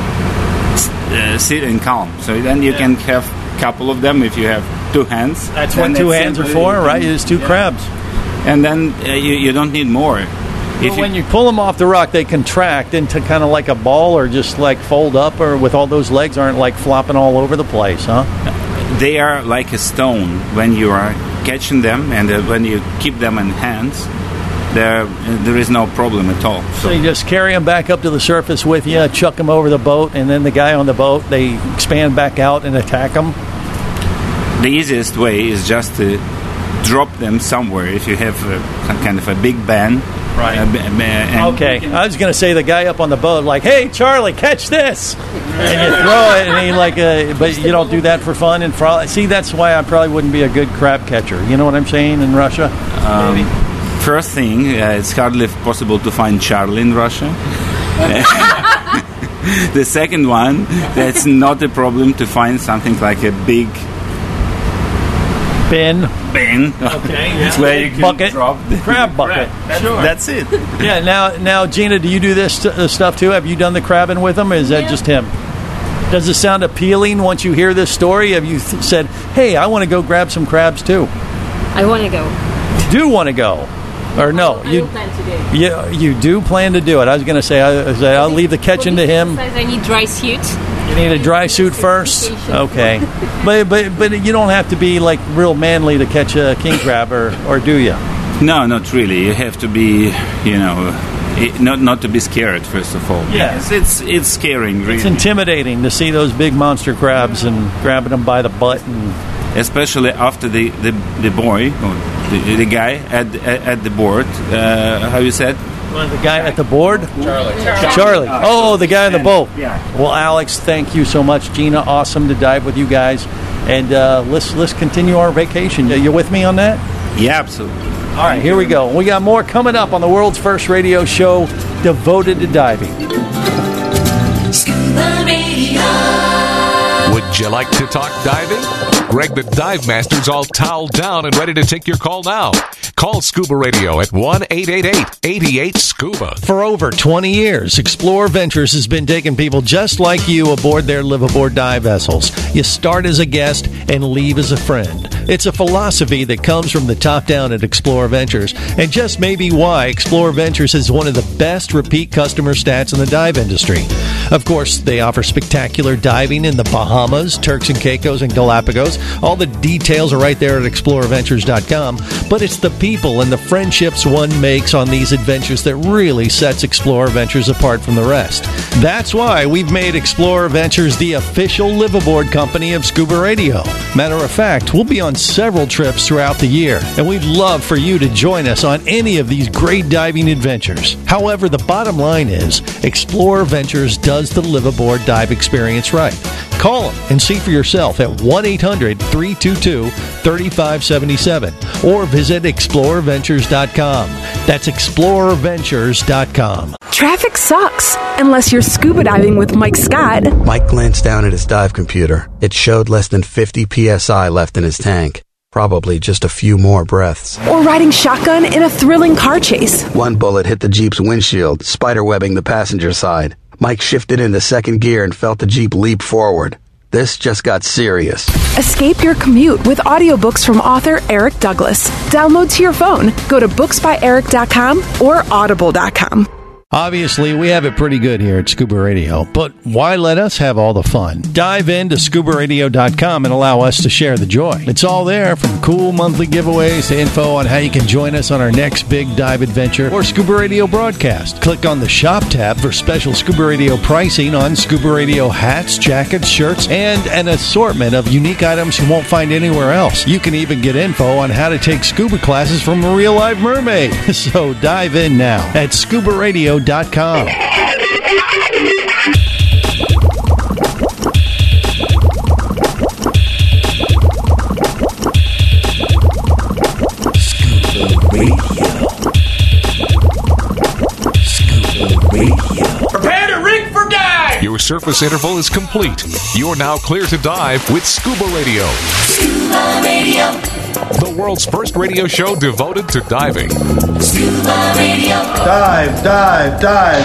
Speaker 19: sit and calm. So then you can have a couple of them if you have two hands.
Speaker 10: That's what two hands are for, right? It's two crabs.
Speaker 19: And then you don't need more.
Speaker 10: When you pull them off the rock, they contract into kind of like a ball or just like fold up, or with all those legs aren't like flopping all over the place, huh?
Speaker 19: They are like a stone when you are catching them, and when you keep them in hands, there is no problem at all.
Speaker 10: So you just carry them back up to the surface with you, chuck them over the boat, and then the guy on the boat, they expand back out and attack them?
Speaker 19: The easiest way is just to drop them somewhere. If you have some kind of a big band.
Speaker 10: Right. Okay. I was going to say the guy up on the boat, like, hey, Charlie, catch this. And you throw it, and he but you don't do that for fun and frolic. See, that's why I probably wouldn't be a good crab catcher. You know what I'm saying, in Russia?
Speaker 19: For first thing, it's hardly possible to find Charlie in Russia. The second one, that's not a problem to find something like a big
Speaker 10: bin.
Speaker 19: Okay,
Speaker 10: yeah.
Speaker 19: Where you can
Speaker 10: bucket.
Speaker 19: drop the
Speaker 10: crab bucket.
Speaker 19: Sure. That's it.
Speaker 10: Yeah. Now, Gina, do you do this stuff too? Have you done the crabbing with him, or is that just him? Does it sound appealing once you hear this story? Have you said, "Hey, I want to go grab some crabs too"?
Speaker 20: I want to go.
Speaker 10: You do want to go, or no?
Speaker 20: I don't plan to do it.
Speaker 10: Yeah, you do plan to do it. I was going to say, I'll leave the catching to him.
Speaker 20: I need dry suit.
Speaker 10: You need a dry suit first? Okay. But you don't have to be like real manly to catch a king crab, or do you?
Speaker 19: No, not really. You have to be, not to be scared, first of all.
Speaker 10: Yes.
Speaker 19: It's scaring, really.
Speaker 10: It's intimidating to see those big monster crabs and grabbing them by the butt. And
Speaker 19: especially after the boy, or the guy at the board, how you said?
Speaker 10: Well, the guy at the board? Charlie. Oh, the guy on the boat.
Speaker 19: Yeah.
Speaker 10: Well, Alex, thank you so much. Gina, awesome to dive with you guys. And let's continue our vacation. Are you with me on that?
Speaker 19: Yeah, absolutely.
Speaker 10: All right, here we go. We got more coming up on the world's first radio show devoted to diving.
Speaker 13: Scuba Radio.
Speaker 1: Would you like to talk diving? Greg the Dive Master's all toweled down and ready to take your call now. Call Scuba Radio at 1-888-88-SCUBA.
Speaker 10: For over 20 years, Explorer Ventures has been taking people just like you aboard their live-aboard dive vessels. You start as a guest and leave as a friend. It's a philosophy that comes from the top down at Explorer Ventures, and just maybe why Explorer Ventures is one of the best repeat customer stats in the dive industry. Of course, they offer spectacular diving in the Bahamas, Turks and Caicos, and Galapagos. All the details are right there at explorerventures.com, but it's the people and the friendships one makes on these adventures that really sets Explorer Ventures apart from the rest. That's why we've made Explorer Ventures the official live-aboard company of Scuba Radio. Matter of fact, we'll be on several trips throughout the year, and we'd love for you to join us on any of these great diving adventures. However, the bottom line is, Explorer Ventures does the live-aboard dive experience right. Call them and see for yourself at 1-800-322-3577 or visit explorerventures.com. That's explorerventures.com.
Speaker 21: Traffic sucks, unless you're scuba diving with Mike Scott.
Speaker 12: Mike glanced down at his dive computer. It showed less than 50 psi left in his tank. Probably just a few more breaths.
Speaker 21: Or riding shotgun in a thrilling car chase.
Speaker 12: One bullet hit the Jeep's windshield, spiderwebbing the passenger side. Mike shifted into second gear and felt the Jeep leap forward. This just got serious.
Speaker 21: Escape your commute with audiobooks from author Eric Douglas. Download to your phone. Go to booksbyeric.com or audible.com.
Speaker 10: Obviously, we have it pretty good here at Scuba Radio, but why let us have all the fun? Dive into scubaradio.com and allow us to share the joy. It's all there, from cool monthly giveaways to info on how you can join us on our next big dive adventure or Scuba Radio broadcast. Click on the Shop tab for special Scuba Radio pricing on Scuba Radio hats, jackets, shirts, and an assortment of unique items you won't find anywhere else. You can even get info on how to take scuba classes from a real-life mermaid. So dive in now at scubaradio.com.
Speaker 1: Prepare to rig for dive! Your surface interval is complete. You're now clear to dive with Scuba Radio.
Speaker 13: Scuba Radio.
Speaker 1: The world's first radio show devoted to diving.
Speaker 13: Scuba Radio.
Speaker 22: Dive, dive, dive.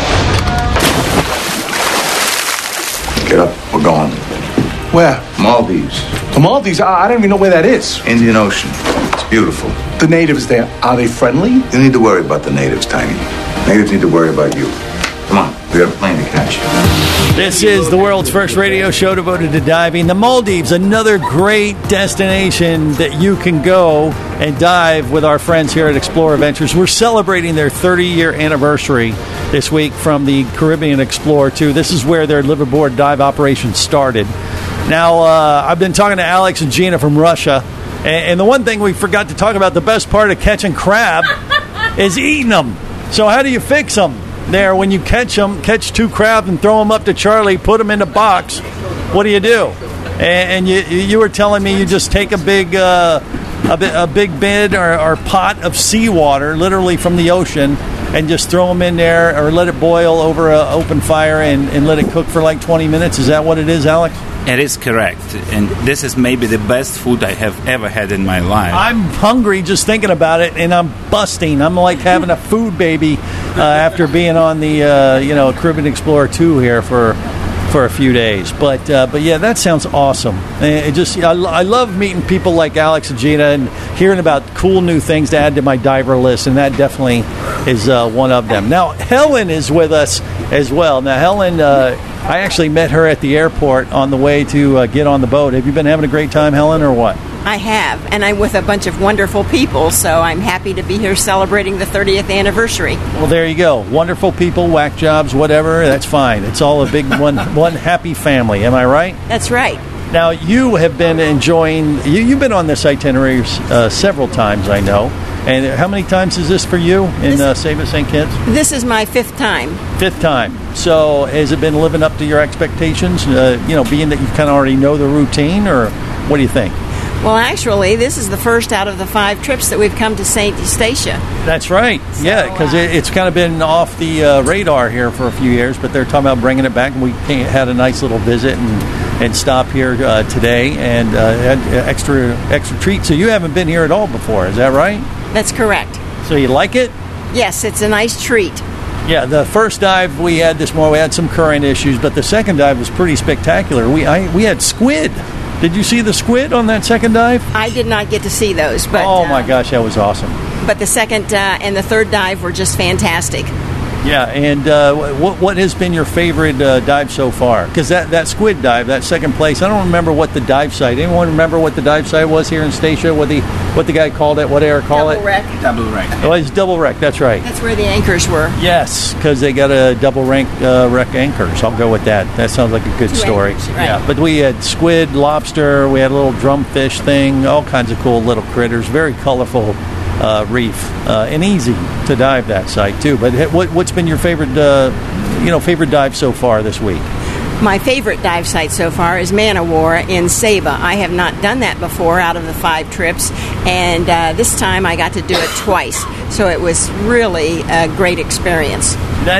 Speaker 23: Get up, we're going.
Speaker 22: Where?
Speaker 23: Maldives.
Speaker 22: The Maldives? I don't even know where that is.
Speaker 23: Indian Ocean. It's beautiful.
Speaker 22: The natives there, are they friendly?
Speaker 23: You don't need to worry about the natives, Tiny. Natives need to worry about you. Come on, we got a plane to catch.
Speaker 10: This is the world's first radio show devoted to diving. The Maldives, another great destination that you can go and dive with our friends here at Explorer Ventures. We're celebrating their 30-year anniversary this week from the Caribbean Explorer 2. This is where their live-aboard dive operation started. Now, I've been talking to Alex and Gina from Russia, and the one thing we forgot to talk about, the best part of catching crab, is eating them. So how do you fix them? There, when you catch two crabs and throw them up to Charlie, put them in a box, what do? And you were telling me you just take a big
Speaker 6: a big bed or pot of seawater, literally from the ocean, and just throw them in there or let it boil over an open fire and let it cook for like 20 minutes. Is that what it is, Alex?
Speaker 19: It is correct. And this is maybe the best food I have ever had in my life.
Speaker 6: I'm hungry just thinking about it, and I'm busting. I'm like having a food baby after being on the Caribbean Explorer 2 here for a few days. But yeah, that sounds awesome. I love meeting people like Alex and Gina and hearing about cool new things to add to my diver list, and that definitely is one of them. Now, Helen is with us as well. Now, Helen, I actually met her at the airport on the way to get on the boat. Have you been having a great time, Helen, or what?
Speaker 2: I have, and I'm with a bunch of wonderful people, so I'm happy to be here celebrating the 30th anniversary.
Speaker 6: Well, there you go. Wonderful people, whack jobs, whatever, that's fine. It's all a big one happy family. Am I right?
Speaker 2: That's right.
Speaker 6: Now, you have been enjoying, you've been on this itinerary several times, I know. And how many times is this for you in Save Us St. Kitts?
Speaker 2: This is my 5th time.
Speaker 6: 5th time. So has it been living up to your expectations, being that you kind of already know the routine, or what do you think?
Speaker 2: Well, actually, this is the first out of the 5 trips that we've come to St. Eustatia.
Speaker 6: That's right. So, yeah, because it's kind of been off the radar here for a few years, but they're talking about bringing it back, and we had a nice little visit and stop here today and had extra treat. So you haven't been here at all before, is that right?
Speaker 2: That's correct.
Speaker 6: So you like it?
Speaker 2: Yes, it's a nice treat.
Speaker 6: Yeah, the first dive we had this morning, we had some current issues, but the second dive was pretty spectacular. We had squid. Did you see the squid on that second dive?
Speaker 2: I did not get to see those. But
Speaker 6: oh my gosh, that was awesome.
Speaker 2: But the second and the third dive were just fantastic.
Speaker 6: Yeah, and what has been your favorite dive so far? Because that squid dive, that second place, I don't remember what the dive site. Anyone remember what the dive site was here in Statia? What the guy called it? What Eric called it?
Speaker 2: Double wreck.
Speaker 19: Double wreck.
Speaker 6: Oh, it's double wreck. That's right.
Speaker 2: That's where the anchors were.
Speaker 6: Yes, because they got a double wreck anchors. I'll go with that. That sounds like a good story.
Speaker 2: Anchors, right.
Speaker 6: Yeah, but we had squid, lobster. We had a little drumfish thing. All kinds of cool little critters. Very colorful. Reef and easy to dive that site too. But what's been your favorite dive so far this week?
Speaker 2: My favorite dive site so far is Man-O-War in Saba. I have not done that before out of the 5 trips, and this time I got to do it twice. So it was really a great experience.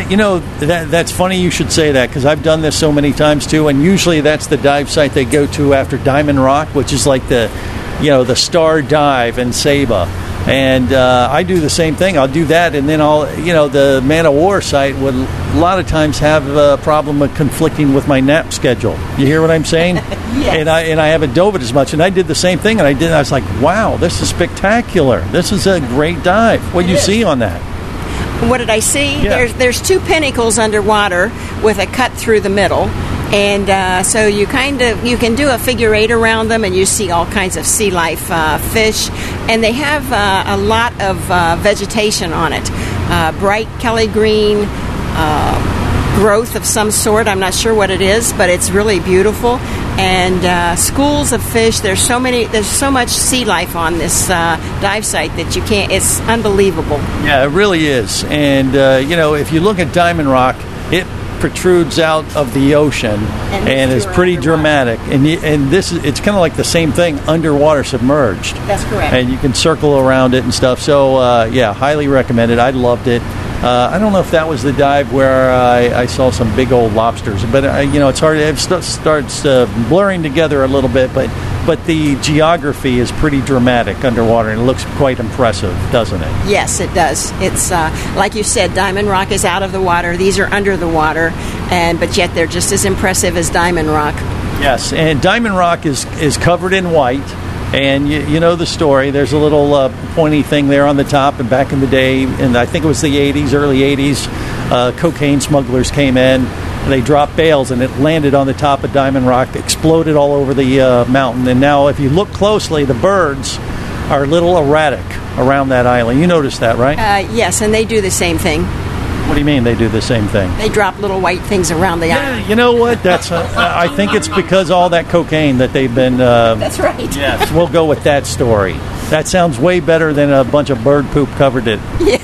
Speaker 6: That's funny you should say that, because I've done this so many times too, and usually that's the dive site they go to after Diamond Rock, which is like the star dive in Saba. And I do the same thing. I'll do that, and then the Man-O-War site would a lot of times have a problem with conflicting with my nap schedule. You hear what I'm saying?
Speaker 2: Yes.
Speaker 6: And I haven't dove it as much. And I did the same thing, and I was like, wow, this is spectacular. This is a great dive. What did you see on that?
Speaker 2: What did I see?
Speaker 6: Yeah.
Speaker 2: There's 2 pinnacles underwater with a cut through the middle. And so you can do a figure 8 around them, and you see all kinds of sea life fish. And they have a lot of vegetation on it. Bright Kelly green growth of some sort. I'm not sure what it is, but it's really beautiful. And schools of fish. There's so much sea life on this dive site that you can't. It's unbelievable.
Speaker 6: Yeah, it really is. And if you look at Diamond Rock, it protrudes out of the ocean and is pretty dramatic. And it's kind of like the same thing underwater, submerged.
Speaker 2: That's correct.
Speaker 6: And you can circle around it and stuff. So highly recommended. I loved it. I don't know if that was the dive where I saw some big old lobsters, but it's hard. It starts blurring together a little bit, but the geography is pretty dramatic underwater, and it looks quite impressive, doesn't it?
Speaker 2: Yes, it does. It's like you said, Diamond Rock is out of the water. These are under the water, but yet they're just as impressive as Diamond Rock.
Speaker 6: Yes, and Diamond Rock is covered in white. And you know the story. There's a little pointy thing there on the top. And back in the day, and I think it was the 80s, early 80s, cocaine smugglers came in. And they dropped bales, and it landed on the top of Diamond Rock, exploded all over the mountain. And now, if you look closely, the birds are a little erratic around that island. You noticed that, right?
Speaker 2: Yes, and they do the same thing.
Speaker 6: What do you mean they do the same thing?
Speaker 2: They drop little white things around the island.
Speaker 6: You know what? That's I think it's because all that cocaine that they've been...
Speaker 2: That's right.
Speaker 6: Yes, we'll go with that story. That sounds way better than a bunch of bird poop covered it.
Speaker 2: Yeah,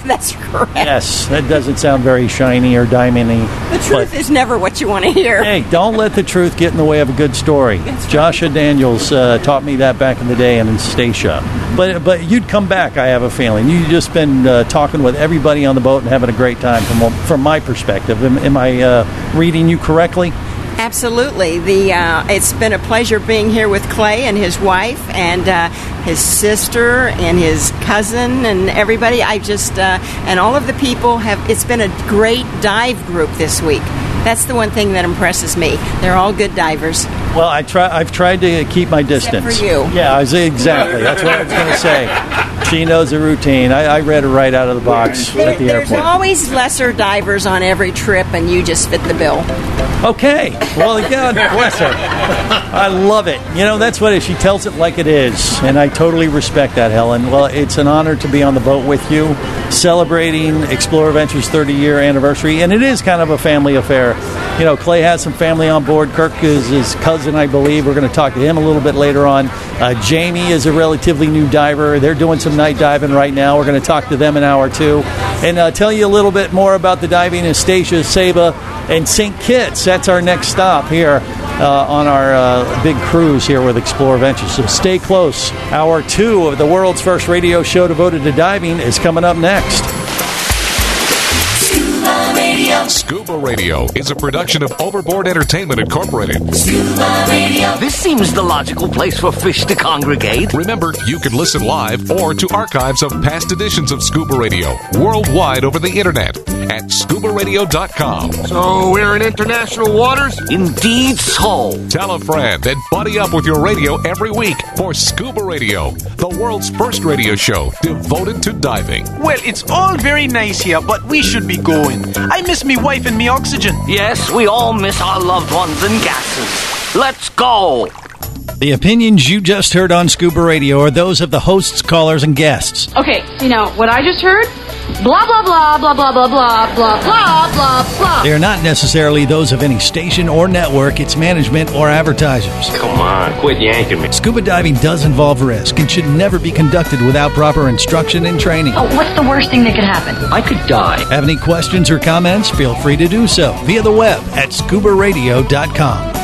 Speaker 2: That's correct.
Speaker 6: Yes, that doesn't sound very shiny or diamond-y.
Speaker 2: The truth is never what you want to hear.
Speaker 6: Hey, don't let the truth get in the way of a good story. Joshua Daniels taught me that back in the day in Stacia. But you'd come back, I have a feeling. You've just been talking with everybody on the boat and having a great time from my perspective. Am I reading you correctly?
Speaker 2: Absolutely. It's been a pleasure being here with Clay and his wife and his sister and his cousin and everybody. And all of the people it's been a great dive group this week. That's the one thing that impresses me. They're all good divers.
Speaker 6: Well, I've tried to keep my distance.
Speaker 2: Except for you.
Speaker 6: Yeah, exactly. That's what I was going to say. She knows the routine. I read her right out of the box at the airport.
Speaker 2: There's always lesser divers on every trip, and you just fit the bill.
Speaker 6: Okay. Well, God bless her. I love it. That's what she tells it like it is, and I totally respect that, Helen. Well, it's an honor to be on the boat with you, celebrating Explorer Ventures' 30-year anniversary, and it is kind of a family affair. Clay has some family on board. Kirk is his cousin, I believe. We're going to talk to him a little bit later on. Jamie is a relatively new diver. They're doing some night diving right now. We're going to talk to them in hour 2 and tell you a little bit more about the diving in Stacia, Saba, and St. Kitts. That's our next stop here on our big cruise here with Explorer Ventures. So stay close. Hour 2 of the world's first radio show devoted to diving is coming up next.
Speaker 1: Scuba Radio is a production of Overboard Entertainment Incorporated.
Speaker 3: Scuba Radio. This seems the logical place for fish to congregate.
Speaker 1: Remember, you can listen live or to archives of past editions of Scuba Radio worldwide over the internet at scubaradio.com.
Speaker 3: So we're in international waters? Indeed so.
Speaker 1: Tell a friend and buddy up with your radio every week for Scuba Radio, the world's first radio show devoted to diving.
Speaker 15: Well, it's all very nice here, but we should be going. I miss me wife and me oxygen.
Speaker 3: Yes, we all miss our loved ones and gases. Let's go.
Speaker 10: The opinions you just heard on Scuba Radio are those of the hosts, callers, and guests.
Speaker 8: Okay, what I just heard? Blah, blah, blah, blah, blah, blah, blah, blah, blah, blah, blah.
Speaker 10: They are not necessarily those of any station or network, its management, or advertisers.
Speaker 3: Come on, quit yanking me.
Speaker 10: Scuba diving does involve risk and should never be conducted without proper instruction and training.
Speaker 8: Oh, what's the worst thing that could happen?
Speaker 3: I could die.
Speaker 10: Have any questions or comments? Feel free to do so via the web at scubaradio.com.